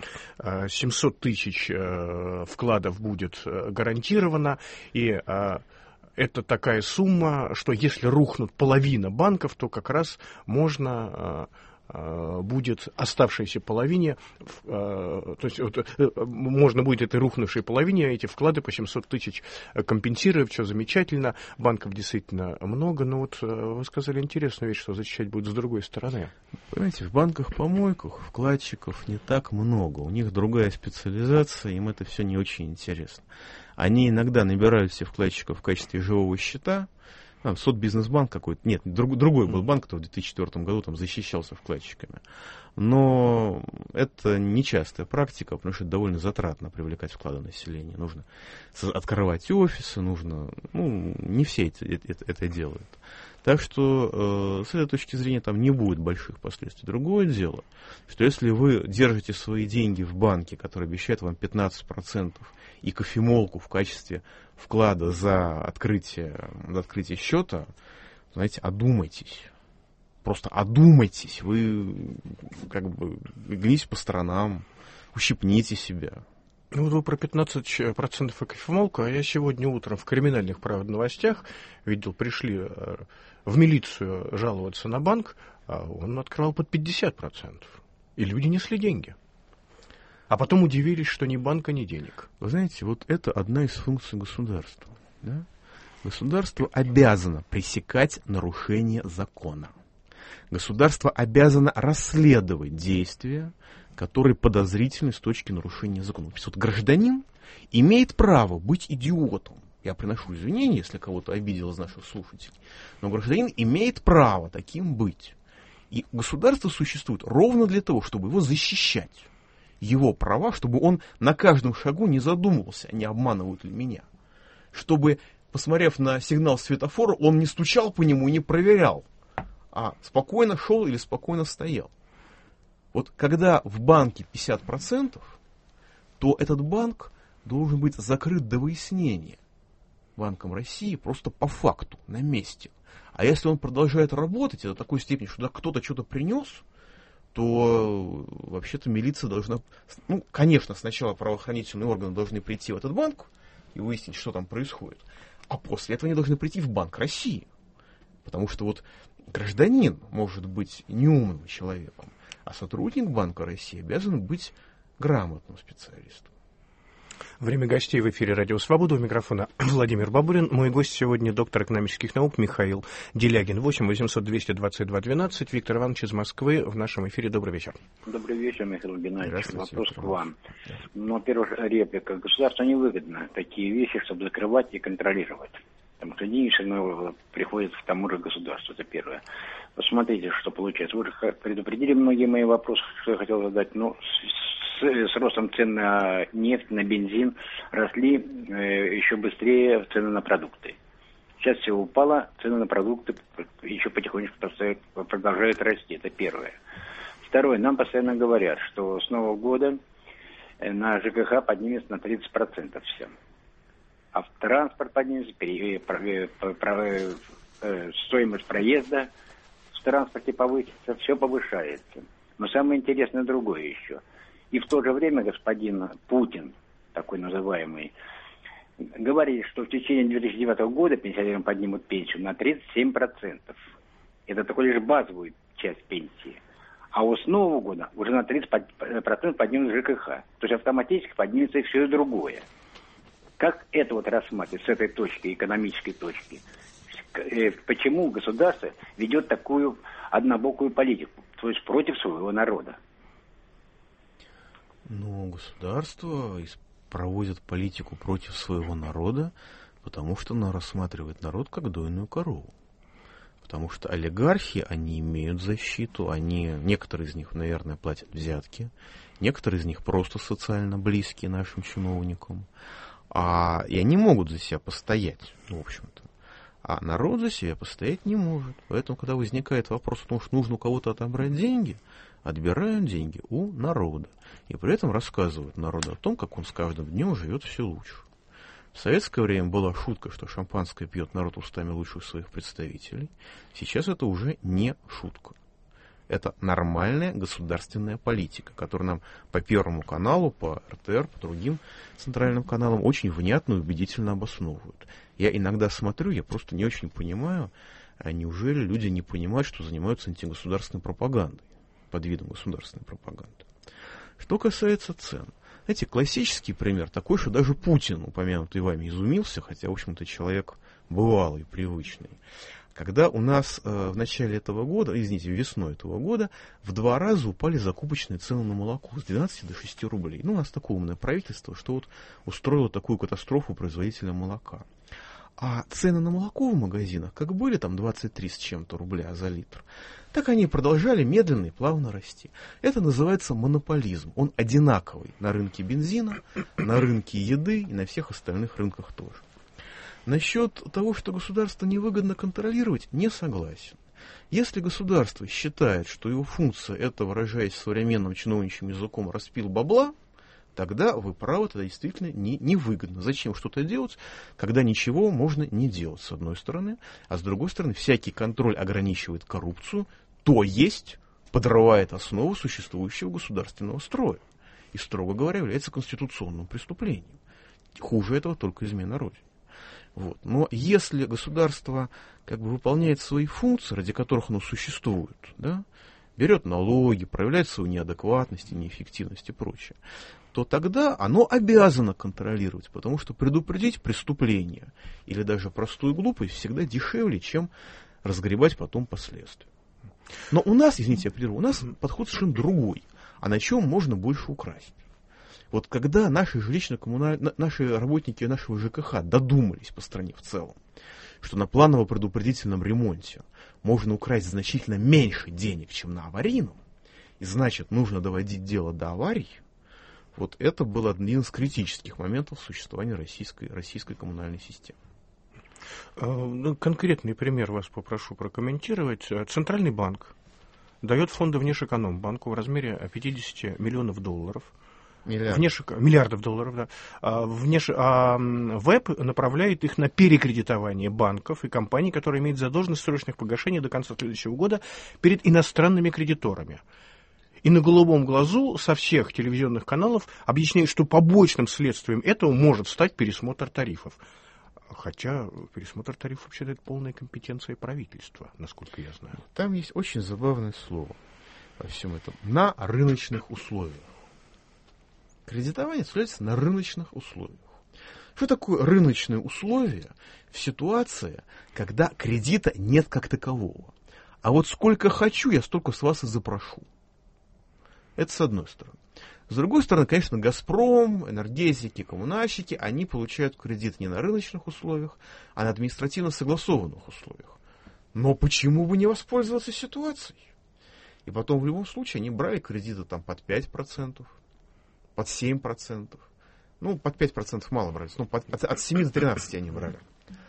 700 тысяч вкладов будет гарантировано, и это такая сумма, что если рухнут половина банков, то как раз можно будет оставшейся половине, то есть можно будет этой рухнувшей половине эти вклады по 700 тысяч компенсировать, все замечательно, банков действительно много, но вот вы сказали интересную вещь, что защищать будет с другой стороны. Понимаете, в банках-помойках вкладчиков не так много, у них другая специализация, им это все не очень интересно. Они иногда набирают себе вкладчиков в качестве живого счета. Сотбизнесбанк какой-то, нет, другой был банк, который в 2004 году там защищался вкладчиками. Но это нечастая практика, потому что это довольно затратно привлекать вклады населения. Нужно открывать офисы, нужно, не все это делают. Так что с этой точки зрения там не будет больших последствий. Другое дело, что если вы держите свои деньги в банке, который обещает вам 15% и кофемолку в качестве вклада за открытие счета, знаете, одумайтесь. Просто одумайтесь. Вы глядите по сторонам, ущипните себя. Ну, вот вы про 15% и кофемолку, а я сегодня утром в криминальных, правда, новостях видел, пришли в милицию жаловаться на банк, а он открывал под 50%. И люди несли деньги. А потом удивились, что ни банка, ни денег. Вы знаете, вот это одна из функций государства. Да? Государство обязано пресекать нарушение закона. Государство обязано расследовать действия, которые подозрительны с точки нарушения закона. То есть вот гражданин имеет право быть идиотом. Я приношу извинения, если кого-то обидел из наших слушателей. Но гражданин имеет право таким быть. И государство существует ровно для того, чтобы его защищать. Его права, чтобы он на каждом шагу не задумывался, не обманывают ли меня. Чтобы, посмотрев на сигнал светофора, он не стучал по нему и не проверял, а спокойно шел или спокойно стоял. Вот когда в банке 50%, то этот банк должен быть закрыт до выяснения Банком России просто по факту, на месте. А если он продолжает работать до такой степени, что кто-то что-то принес, то вообще-то милиция должна... конечно, сначала правоохранительные органы должны прийти в этот банк и выяснить, что там происходит. А после этого они должны прийти в Банк России. Потому что вот гражданин может быть неумным человеком, а сотрудник Банка России обязан быть грамотным специалистом. Время гостей в эфире «Радио Свобода». У микрофона Владимир Бабурин. Мой гость сегодня доктор экономических наук Михаил Делягин. 8 800 222 12. Виктор Иванович из Москвы в нашем эфире. Добрый вечер. Добрый вечер, Михаил Геннадьевич. Вопрос к вам. Во-первых, реплика. Государству невыгодно такие вещи, чтобы закрывать и контролировать. Потому что денежные приходят к тому же государству. Это первое. Посмотрите, что получается. Вы уже предупредили многие мои вопросы, что я хотел задать. Но с ростом цен на нефть, на бензин росли еще быстрее цены на продукты. Сейчас все упало, цены на продукты еще потихонечку продолжают расти. Это первое. Второе. Нам постоянно говорят, что с Нового года на ЖКХ поднимется на 30% все. А в транспорт поднимется, стоимость проезда в транспорте повысится, все повышается. Но самое интересное другое еще. И в то же время господин Путин, такой называемый, говорит, что в течение 2009 года пенсионерам поднимут пенсию на 37%. Это только лишь базовую часть пенсии. А вот с Нового года уже на 30% поднимут ЖКХ. То есть автоматически поднимется и все другое. Как это вот рассматривать с этой точки, экономической точки? Почему государство ведет такую однобокую политику, то есть против своего народа? Ну, государство проводит политику против своего народа, потому что оно рассматривает народ как дойную корову. Потому что олигархи, они имеют защиту, некоторые из них, наверное, платят взятки, некоторые из них просто социально близкие нашим чиновникам, и они могут за себя постоять, в общем-то. А народ за себя постоять не может. Поэтому, когда возникает вопрос о том, что нужно у кого-то отобрать деньги, отбирают деньги у народа. И при этом рассказывают народу о том, как он с каждым днем живет все лучше. В советское время была шутка, что шампанское пьет народ устами лучших своих представителей. Сейчас это уже не шутка. Это нормальная государственная политика, которую нам по Первому каналу, по РТР, по другим центральным каналам очень внятно и убедительно обосновывают. Я иногда смотрю, я просто не очень понимаю, а неужели люди не понимают, что занимаются антигосударственной пропагандой, под видом государственной пропаганды. Что касается цен. Знаете, классический пример такой, что даже Путин, упомянутый вами, изумился, хотя, в общем-то, человек бывалый, привычный. Когда у нас в начале этого года, весной этого года, в 2 раза упали закупочные цены на молоко с 12 до 6 рублей. У нас такое умное правительство, что вот устроило такую катастрофу производителям молока. А цены на молоко в магазинах, как были там 23 с чем-то рубля за литр, так они продолжали медленно и плавно расти. Это называется монополизм. Он одинаковый на рынке бензина, на рынке еды и на всех остальных рынках тоже. Насчет того, что государство невыгодно контролировать, не согласен. Если государство считает, что его функция, это, выражаясь современным чиновничьим языком, распил бабла, тогда вы правы, тогда действительно невыгодно. Зачем что-то делать, когда ничего можно не делать, с одной стороны, а с другой стороны, всякий контроль ограничивает коррупцию, то есть подрывает основу существующего государственного строя. И, строго говоря, является конституционным преступлением. Хуже этого только измена Родине. Вот. Но если государство выполняет свои функции, ради которых оно существует, берет налоги, проявляет свою неадекватность, неэффективность и прочее, то тогда оно обязано контролировать, потому что предупредить преступление или даже простую глупость всегда дешевле, чем разгребать потом последствия. Но у нас, извините, я прерву, у нас подход совершенно другой. А на чем можно больше украсть? Вот когда наши работники нашего ЖКХ додумались по стране в целом, что на планово-предупредительном ремонте можно украсть значительно меньше денег, чем на аварийном, и значит нужно доводить дело до аварий, вот это был один из критических моментов существования российской коммунальной системы. Конкретный пример вас попрошу прокомментировать. Центральный банк дает фонды Внешэкономбанку в размере 50 миллионов долларов. Миллиардов долларов, да. ВЭБ направляет их на перекредитование банков и компаний, которые имеют задолженность срочных погашений до конца следующего года перед иностранными кредиторами. И на голубом глазу со всех телевизионных каналов объясняют, что побочным следствием этого может стать пересмотр тарифов. Хотя пересмотр тарифов вообще-то это полная компетенция правительства, насколько я знаю. Там есть очень забавное слово во всем этом. На рыночных условиях. Кредитование осуществляется на рыночных условиях. Что такое рыночные условия в ситуации, когда кредита нет как такового? А вот сколько хочу, я столько с вас и запрошу. Это с одной стороны. С другой стороны, конечно, «Газпром», энергетики, коммунальщики, они получают кредит не на рыночных условиях, а на административно согласованных условиях. Но почему бы не воспользоваться ситуацией? И потом в любом случае они брали кредиты под 5%, под 7%. Ну, под 5% мало брали. Ну, от 7 до 13 они брали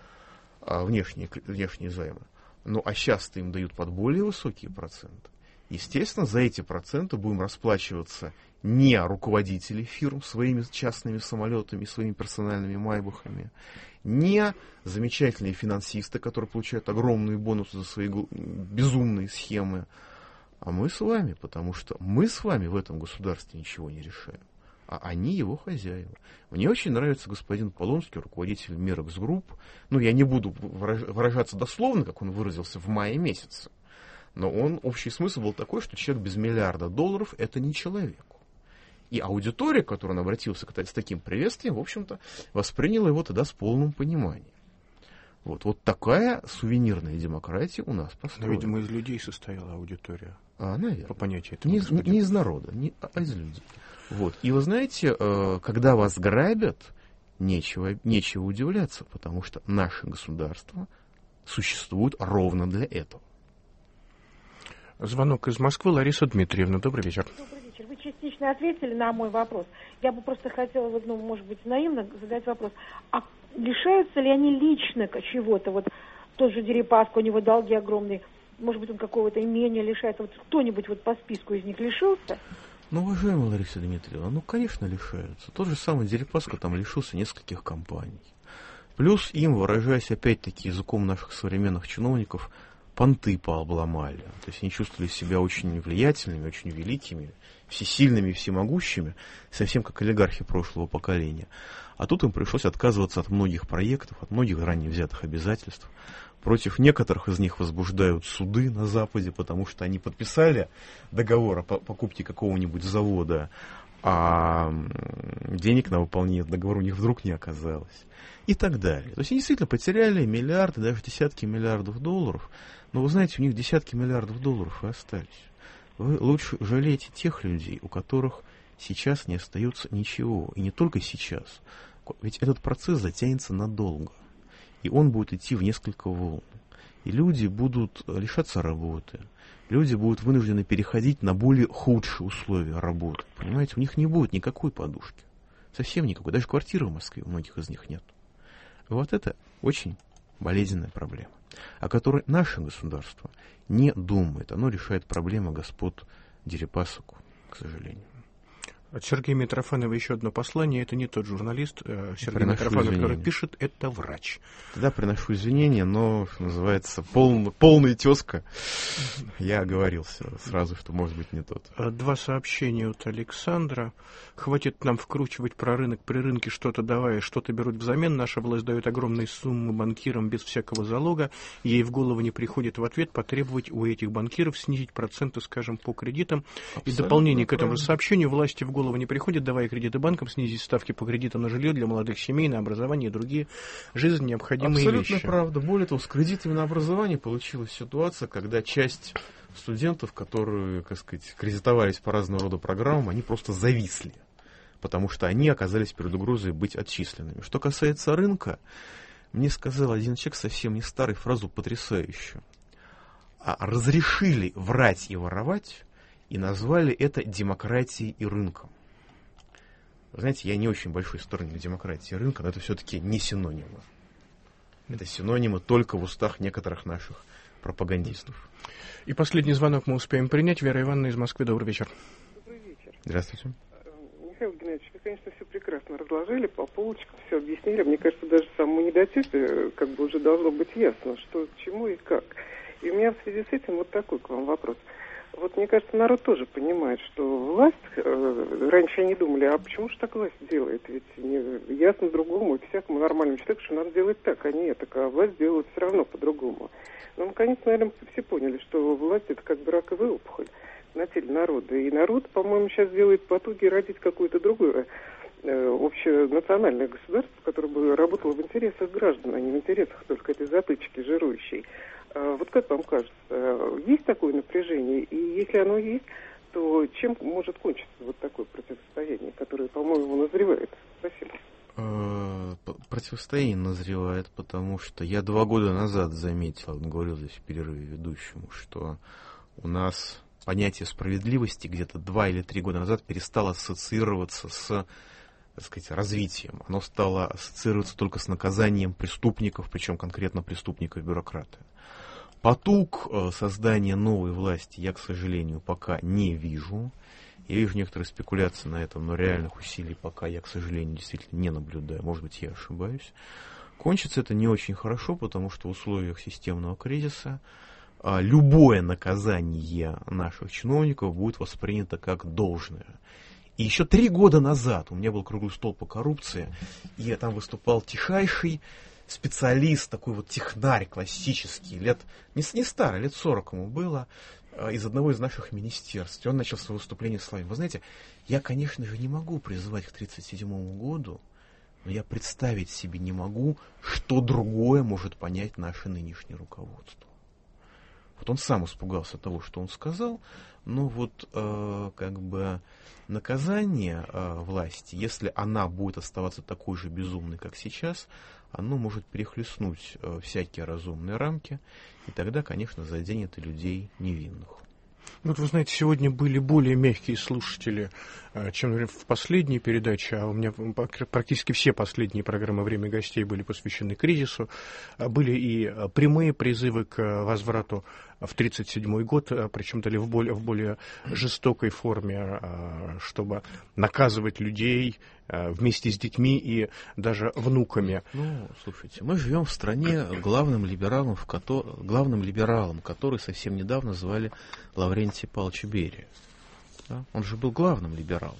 внешние займы. Ну, а сейчас-то им дают под более высокие проценты. Естественно, за эти проценты будем расплачиваться не руководители фирм своими частными самолетами, своими персональными майбахами, не замечательные финансисты, которые получают огромные бонусы за свои безумные схемы, а мы с вами, потому что мы с вами в этом государстве ничего не решаем, а они его хозяева. Мне очень нравится господин Полонский, руководитель Мерекс Групп. Ну, я не буду выражаться дословно, как он выразился в мае месяце, но общий смысл был такой, что человек без $1 миллиарда — это не человек. И аудитория, к которой он обратился с таким приветствием, в общем-то, восприняла его тогда с полным пониманием. Вот такая сувенирная демократия у нас построена. Но, видимо, из людей состояла аудитория. Наверное. По понятию этого. Не из народа, а из людей. Вот. И вы знаете, когда вас грабят, нечего удивляться, потому что наше государство существует ровно для этого. Звонок из Москвы. Лариса Дмитриевна, добрый вечер. Добрый вечер. Вы частично ответили на мой вопрос. Я бы просто хотела, может быть, наивно задать вопрос. А лишаются ли они лично чего-то? Вот тот же Дерипаска, у него долги огромные. Может быть, он какого-то имения лишается. Вот кто-нибудь по списку из них лишился? Ну, уважаемая Лариса Дмитриевна, конечно, лишаются. Тот же самый Дерипаска там лишился нескольких компаний. Плюс им, выражаясь опять-таки языком наших современных чиновников, понты пообломали. То есть они чувствовали себя очень влиятельными, очень великими, всесильными и всемогущими, совсем как олигархи прошлого поколения. А тут им пришлось отказываться от многих проектов, от многих ранее взятых обязательств. Против некоторых из них возбуждают суды на Западе, потому что они подписали договор о покупке какого-нибудь завода, а денег на выполнение договора у них вдруг не оказалось. И так далее. То есть они действительно потеряли миллиарды, даже десятки миллиардов долларов. Но вы знаете, у них десятки миллиардов долларов и остались. Вы лучше жалеете тех людей, у которых сейчас не остается ничего. И не только сейчас. Ведь этот процесс затянется надолго. И он будет идти в несколько волн. И люди будут лишаться работы. Люди будут вынуждены переходить на более худшие условия работы. Понимаете, у них не будет никакой подушки. Совсем никакой. Даже квартиры в Москве у многих из них нет. Вот это очень болезненная проблема, о которой наше государство не думает. Оно решает проблемы господ Дерипасок, к сожалению. От Сергея Митрофанова еще одно послание. Это не тот журналист. Сергей Митрофанов, который пишет, это врач. Тогда приношу извинения, но, что называется, полная тезка. Я оговорился сразу, что может быть не тот. 2 сообщения от Александра. Хватит нам вкручивать про рынок, при рынке что-то давая, что-то берут взамен. Наша власть дает огромные суммы банкирам без всякого залога. Ей в голову не приходит в ответ потребовать у этих банкиров снизить проценты, скажем, по кредитам. Абсолютно. И дополнение к этому же сообщению: власти в голову не приходит, давая кредиты банкам, снизить ставки по кредитам на жилье для молодых семей, на образование и другие жизненно необходимые Абсолютно вещи. Правда. Более того, с кредитами на образование получилась ситуация, когда часть студентов, которые, так сказать, кредитовались по разного рода программам, они просто зависли, потому что они оказались перед угрозой быть отчисленными. Что касается рынка, мне сказал один человек, совсем не старый, фразу потрясающую. Разрешили врать и воровать, и назвали это демократией и рынком. Вы знаете, я не очень большой сторонник демократии и рынка, но это все-таки не синонимы. Это синонимы только в устах некоторых наших пропагандистов. И последний звонок мы успеем принять. Вера Ивановна из Москвы. Добрый вечер. Добрый вечер. Здравствуйте. Михаил Геннадьевич, вы, конечно, все прекрасно разложили по полочкам, все объяснили. Мне кажется, даже самому недотепе уже должно быть ясно, что к чему и как. И у меня в связи с этим вот такой к вам вопрос. Вот, мне кажется, народ тоже понимает, что власть, раньше они думали, а почему же так власть делает? Ведь ясно другому, всякому нормальному человеку, что надо делать так, а не так, а власть делает все равно по-другому. Но, наконец, наверное, все поняли, что власть — это как бы раковая опухоль на теле народа. И народ, по-моему, сейчас делает потуги родить какое-то другое общенациональное государство, которое бы работало в интересах граждан, а не в интересах только этой затычки жирующей. Вот как вам кажется, есть такое напряжение? И если оно есть, то чем может кончиться вот такое противостояние, которое, по-моему, назревает? Спасибо. Противостояние назревает, потому что я 2 года назад заметил, говорил здесь в перерыве ведущему, что у нас понятие справедливости где-то 2 или 3 года назад перестало ассоциироваться с, так сказать, развитием. Оно стало ассоциироваться только с наказанием преступников, причем конкретно преступников-бюрократа. Потуг создания новой власти я, к сожалению, пока не вижу. Я вижу некоторые спекуляции на этом, но реальных усилий пока я, к сожалению, действительно не наблюдаю. Может быть, я ошибаюсь. Кончится это не очень хорошо, потому что в условиях системного кризиса любое наказание наших чиновников будет воспринято как должное. И еще 3 года назад у меня был круглый стол по коррупции, и я там выступал тихайший специалист, такой вот технарь классический, не старый, лет 40 ему было, из одного из наших министерств. И он начал свое выступление словами: вы знаете, я, конечно же, не могу призывать к 1937 году, но я представить себе не могу, что другое может понять наше нынешнее руководство. Вот он сам испугался того, что он сказал, но вот как бы наказание власти, если она будет оставаться такой же безумной, как сейчас, оно может перехлестнуть всякие разумные рамки, и тогда, конечно, заденет и людей невинных. Вот вы знаете, сегодня были более мягкие слушатели, чем в последней передаче, а у меня практически все последние программы «Время гостей» были посвящены кризису. Были и прямые призывы к возврату в 1937 год, причем в более жестокой форме, чтобы наказывать людей вместе с детьми и даже внуками. Ну, слушайте, мы живем в стране главным либералом, который совсем недавно звали Лаврентия Павловича Берия. Да? Он же был главным либералом.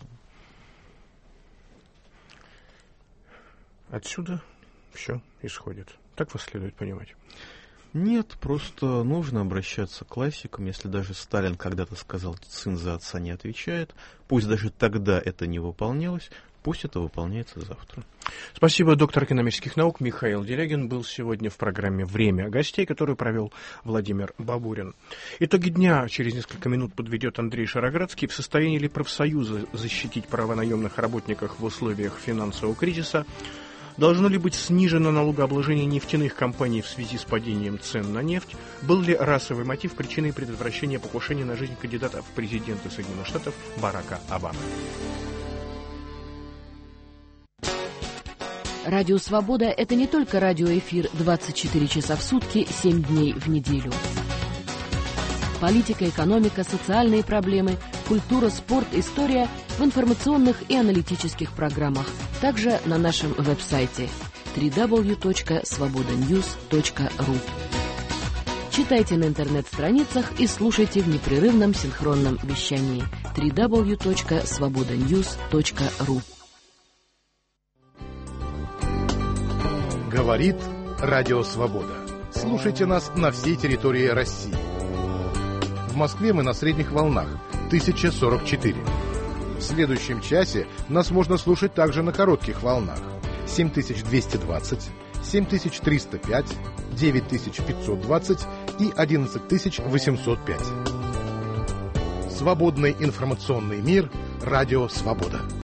Отсюда все исходит. Так вас следует понимать. Нет, просто нужно обращаться к классикам. Если даже Сталин когда-то сказал: сын за отца не отвечает, пусть даже тогда это не выполнялось, пусть это выполняется завтра. Спасибо. Доктор экономических наук Михаил Делягин был сегодня в программе «Время гостей», которую провел Владимир Бабурин. Итоги дня через несколько минут подведет Андрей Шароградский. В состоянии ли профсоюзы защитить права наемных работников в условиях финансового кризиса? Должно ли быть снижено налогообложение нефтяных компаний в связи с падением цен на нефть? Был ли расовый мотив причиной предотвращения покушения на жизнь кандидата в президенты Соединенных Штатов Барака Обамы? Радио «Свобода» — это не только радиоэфир 24 часа в сутки, 7 дней в неделю. Политика, экономика, социальные проблемы, культура, спорт, история в информационных и аналитических программах. Также на нашем веб-сайте www.svobodanews.ru. Читайте на интернет-страницах и слушайте в непрерывном синхронном вещании www.svobodanews.ru. Говорит Радио Свобода. Слушайте нас на всей территории России. В Москве мы на средних волнах 1044. В следующем часе нас можно слушать также на коротких волнах 7220, 7305, 9520 и 11805. Свободный информационный мир. Радио Свобода.